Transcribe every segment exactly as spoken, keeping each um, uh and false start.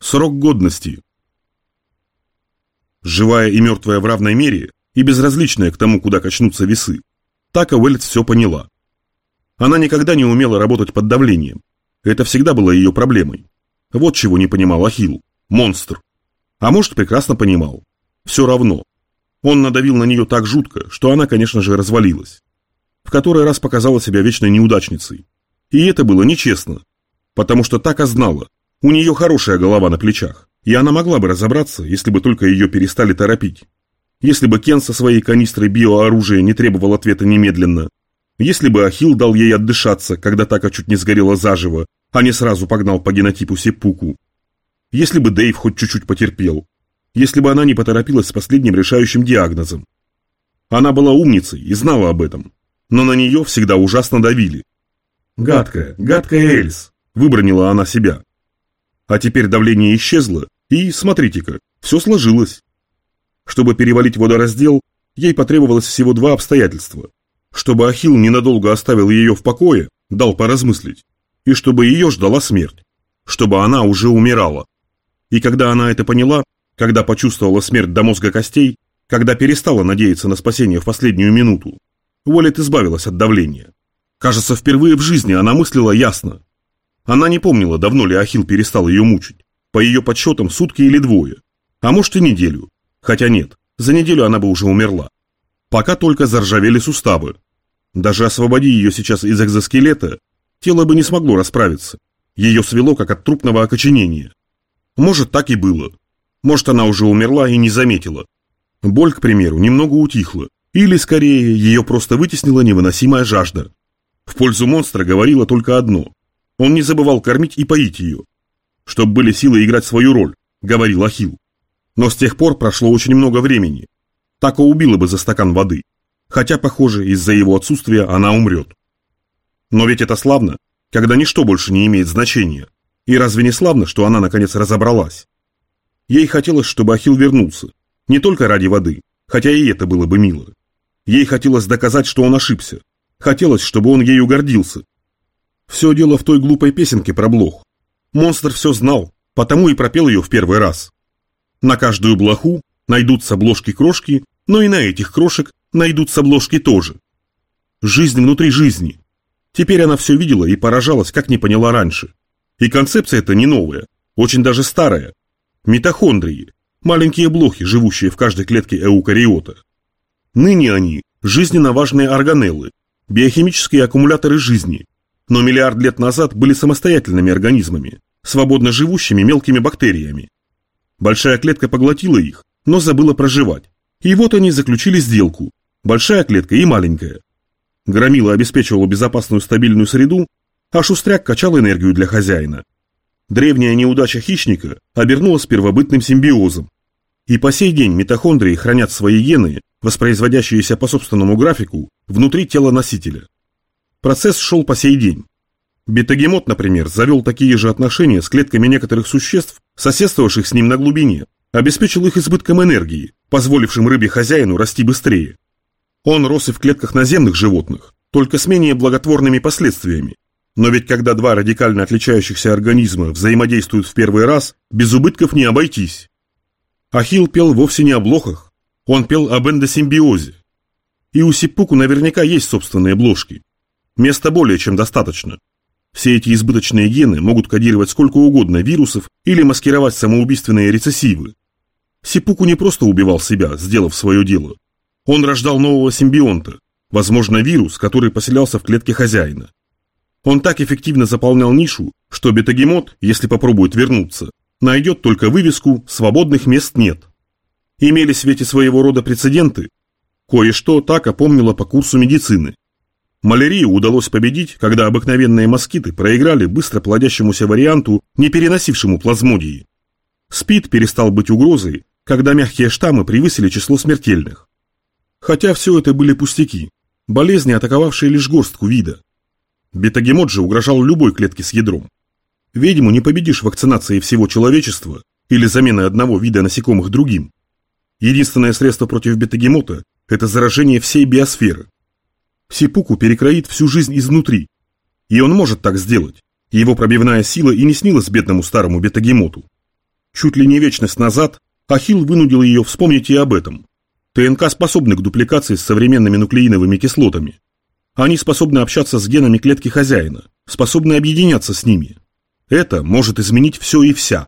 Срок годности. Живая и мертвая в равной мере и безразличная к тому, куда качнутся весы, Така Уэльт все поняла. Она никогда не умела работать под давлением. Это всегда было ее проблемой. Вот чего не понимал Ахилл. Монстр. А может, прекрасно понимал. Все равно. Он надавил на нее так жутко, что она, конечно же, развалилась. В который раз показала себя вечной неудачницей. И это было нечестно. Потому что Така знала, у нее хорошая голова на плечах, и она могла бы разобраться, если бы только ее перестали торопить. Если бы Кен со своей канистрой биооружия не требовал ответа немедленно, если бы Ахилл дал ей отдышаться, когда Така чуть не сгорела заживо, а не сразу погнал по генотипу Сеппуку, если бы Дэйв хоть чуть-чуть потерпел, если бы она не поторопилась с последним решающим диагнозом. Она была умницей и знала об этом, но на нее всегда ужасно давили. «Гадкая, гадкая Эльс», — выбранила она себя. А теперь давление исчезло, и, смотрите-ка, все сложилось. Чтобы перевалить водораздел, ей потребовалось всего два обстоятельства. Чтобы Ахилл ненадолго оставил ее в покое, дал поразмыслить, и чтобы ее ждала смерть, чтобы она уже умирала. И когда она это поняла, когда почувствовала смерть до мозга костей, когда перестала надеяться на спасение в последнюю минуту, Уоллет избавилась от давления. Кажется, впервые в жизни она мыслила ясно. Она не помнила, давно ли Ахилл перестал ее мучить. По ее подсчетам, сутки или двое. А может и неделю. Хотя нет, за неделю она бы уже умерла. Пока только заржавели суставы. Даже освободи ее сейчас из экзоскелета, тело бы не смогло расправиться. Ее свело, как от трупного окоченения. Может, так и было. Может, она уже умерла и не заметила. Боль, к примеру, немного утихла. Или, скорее, ее просто вытеснила невыносимая жажда. В пользу монстра говорило только одно. Он не забывал кормить и поить ее. Чтоб были силы играть свою роль, говорил Ахилл. Но с тех пор прошло очень много времени. Така убила бы за стакан воды. Хотя, похоже, из-за его отсутствия она умрет. Но ведь это славно, когда ничто больше не имеет значения. И разве не славно, что она наконец разобралась? Ей хотелось, чтобы Ахилл вернулся. Не только ради воды, хотя и это было бы мило. Ей хотелось доказать, что он ошибся. Хотелось, чтобы он ею гордился. Все дело в той глупой песенке про блох. Монстр все знал, потому и пропел ее в первый раз. На каждую блоху найдутся блошки-крошки, но и на этих крошек найдутся блошки тоже. Жизнь внутри жизни. Теперь она все видела и поражалась, как не поняла раньше. И концепция эта не новая, очень даже старая. Митохондрии, маленькие блохи, живущие в каждой клетке эукариота. Ныне они жизненно важные органеллы, биохимические аккумуляторы жизни, но миллиард лет назад были самостоятельными организмами, свободно живущими мелкими бактериями. Большая клетка поглотила их, но забыла проживать. И вот они заключили сделку, большая клетка и маленькая. Громила обеспечивала безопасную стабильную среду, а Шустряк качал энергию для хозяина. Древняя неудача хищника обернулась первобытным симбиозом. И по сей день митохондрии хранят свои гены, воспроизводящиеся по собственному графику, внутри тела носителя. Процесс шел по сей день. Бетагемот, например, завел такие же отношения с клетками некоторых существ, соседствовавших с ним на глубине, обеспечил их избытком энергии, позволившим рыбе-хозяину расти быстрее. Он рос и в клетках наземных животных, только с менее благотворными последствиями. Но ведь когда два радикально отличающихся организма взаимодействуют в первый раз, без убытков не обойтись. Ахилл пел вовсе не о блохах, он пел об эндосимбиозе. И у Сеппуку наверняка есть собственные блошки. Места более чем достаточно. Все эти избыточные гены могут кодировать сколько угодно вирусов или маскировать самоубийственные рецессивы. Сеппуку не просто убивал себя, сделав свое дело. Он рождал нового симбионта, возможно, вирус, который поселялся в клетке хозяина. Он так эффективно заполнял нишу, что бетагемот, если попробует вернуться, найдет только вывеску «Свободных мест нет». Имели в свете своего рода прецеденты. Кое-что Така помнила по курсу медицины. Малярию удалось победить, когда обыкновенные москиты проиграли быстро плодящемуся варианту, не переносившему плазмодии. СПИД перестал быть угрозой, когда мягкие штаммы превысили число смертельных. Хотя все это были пустяки, болезни, атаковавшие лишь горстку вида. Бетагемот же угрожал любой клетке с ядром. Ведьму не победишь вакцинацией всего человечества или заменой одного вида насекомых другим. Единственное средство против бетагемота – это заражение всей биосферы. Сеппуку перекроит всю жизнь изнутри. И он может так сделать. Его пробивная сила и не снилась бедному старому бетагемоту. Чуть ли не вечность назад Ахилл вынудил ее вспомнить и об этом. ТНК способны к дупликации с современными нуклеиновыми кислотами. Они способны общаться с генами клетки хозяина, способны объединяться с ними. Это может изменить все и вся.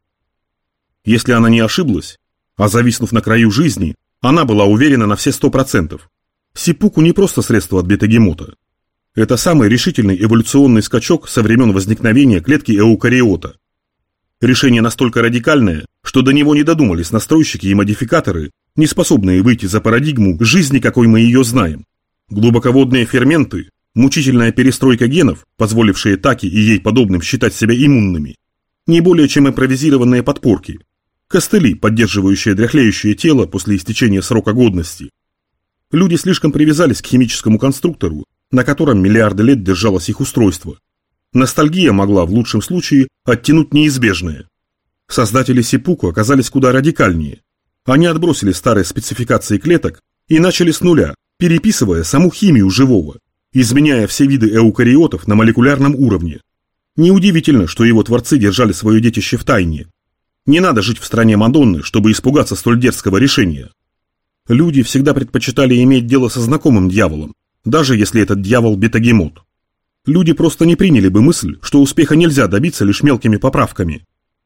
Если она не ошиблась, а зависнув на краю жизни, она была уверена на все сто процентов. Сипуку не просто средство от бетагемота. Это самый решительный эволюционный скачок со времен возникновения клетки эукариота. Решение настолько радикальное, что до него не додумались настройщики и модификаторы, не способные выйти за парадигму жизни, какой мы ее знаем. Глубоководные ферменты, мучительная перестройка генов, позволившие Таки и ей подобным считать себя иммунными, не более чем импровизированные подпорки, костыли, поддерживающие дряхлеющее тело после истечения срока годности. Люди слишком привязались к химическому конструктору, на котором миллиарды лет держалось их устройство. Ностальгия могла, в лучшем случае, оттянуть неизбежное. Создатели Сипуку оказались куда радикальнее. Они отбросили старые спецификации клеток и начали с нуля, переписывая саму химию живого, изменяя все виды эукариотов на молекулярном уровне. Неудивительно, что его творцы держали свое детище в тайне. Не надо жить в стране Мадонны, чтобы испугаться столь дерзкого решения. Люди всегда предпочитали иметь дело со знакомым дьяволом, даже если этот дьявол бетагемот. Люди просто не приняли бы мысль, что успеха нельзя добиться лишь мелкими поправками.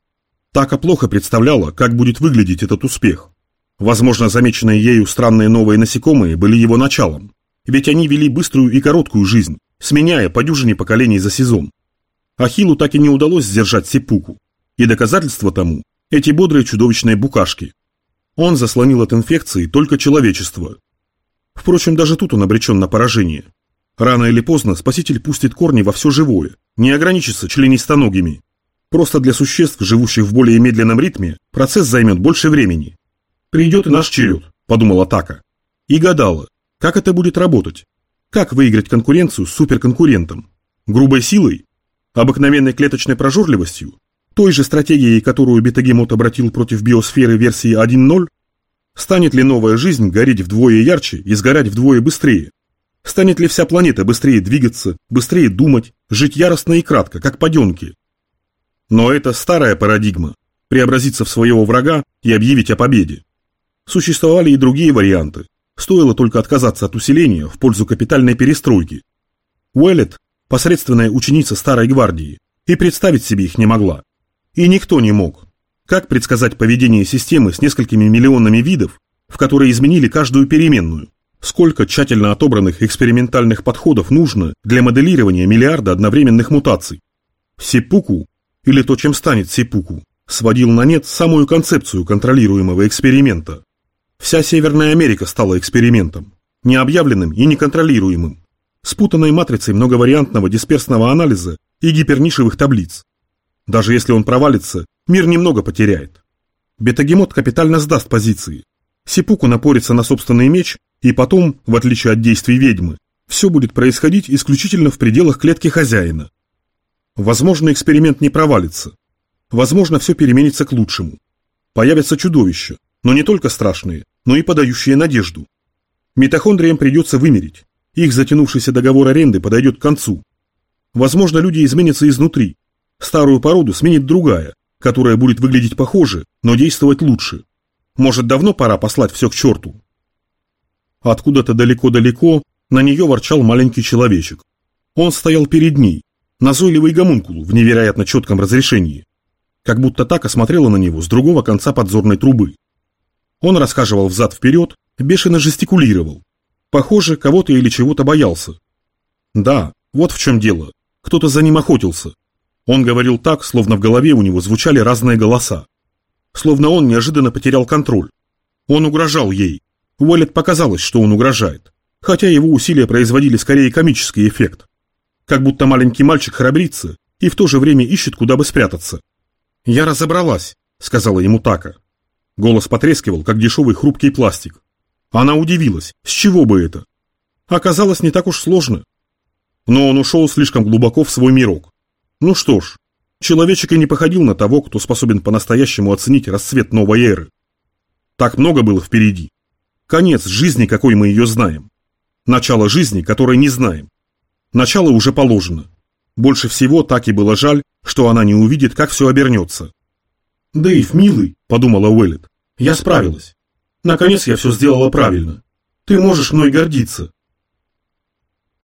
Така плохо представляла, как будет выглядеть этот успех. Возможно, замеченные ею странные новые насекомые были его началом, ведь они вели быструю и короткую жизнь, сменяя по дюжине поколений за сезон. Ахиллу так и не удалось сдержать Сипуку, и доказательство тому – эти бодрые чудовищные букашки. Он заслонил от инфекции только человечество. Впрочем, даже тут он обречен на поражение. Рано или поздно спаситель пустит корни во все живое, не ограничится членистоногими. Просто для существ, живущих в более медленном ритме, процесс займет больше времени. «Придет и наш черед», – подумала Така. И гадала, как это будет работать. Как выиграть конкуренцию с суперконкурентом? Грубой силой? Обыкновенной клеточной прожорливостью? Той же стратегией, которую бетагемот обратил против биосферы версии один ноль? Станет ли новая жизнь гореть вдвое ярче и сгорать вдвое быстрее? Станет ли вся планета быстрее двигаться, быстрее думать, жить яростно и кратко, как подонки? Но это старая парадигма – преобразиться в своего врага и объявить о победе. Существовали и другие варианты, стоило только отказаться от усиления в пользу капитальной перестройки. Уэллет – посредственная ученица старой гвардии, и представить себе их не могла. И никто не мог. Как предсказать поведение системы с несколькими миллионами видов, в которые изменили каждую переменную? Сколько тщательно отобранных экспериментальных подходов нужно для моделирования миллиарда одновременных мутаций? Сипуку, или то, чем станет Сипуку, сводил на нет самую концепцию контролируемого эксперимента. Вся Северная Америка стала экспериментом, необъявленным и неконтролируемым, спутанной матрицей многовариантного дисперсного анализа и гипернишевых таблиц. Даже если он провалится, мир немного потеряет. Бетагемот капитально сдаст позиции. Сипуку напорится на собственный меч, и потом, в отличие от действий ведьмы, все будет происходить исключительно в пределах клетки хозяина. Возможно, эксперимент не провалится. Возможно, все переменится к лучшему. Появятся чудовища, но не только страшные, но и подающие надежду. Митохондриям придется вымереть. Их затянувшийся договор аренды подойдет к концу. Возможно, люди изменятся изнутри. Старую породу сменит другая, которая будет выглядеть похоже, но действовать лучше. Может, давно пора послать все к черту? Откуда-то далеко-далеко на нее ворчал маленький человечек. Он стоял перед ней, назойливый гомункул в невероятно четком разрешении. Как будто так осмотрела на него с другого конца подзорной трубы. Он расхаживал взад-вперед, бешено жестикулировал. Похоже, кого-то или чего-то боялся. Да, вот в чем дело. Кто-то за ним охотился. Он говорил так, словно в голове у него звучали разные голоса. Словно он неожиданно потерял контроль. Он угрожал ей. Уэллет показалось, что он угрожает. Хотя его усилия производили скорее комический эффект. Как будто маленький мальчик храбрится и в то же время ищет, куда бы спрятаться. «Я разобралась», — сказала ему Така. Голос потрескивал, как дешевый хрупкий пластик. Она удивилась, с чего бы это? Оказалось, не так уж сложно. Но он ушел слишком глубоко в свой мирок. Ну что ж, человечек и не походил на того, кто способен по-настоящему оценить расцвет новой эры. Так много было впереди. Конец жизни, какой мы ее знаем. Начало жизни, которой не знаем. Начало уже положено. Больше всего Таке было жаль, что она не увидит, как все обернется. «Дэйв, милый», – подумала Уэллет, – «я справилась. Наконец я все сделала правильно. Ты можешь мной гордиться».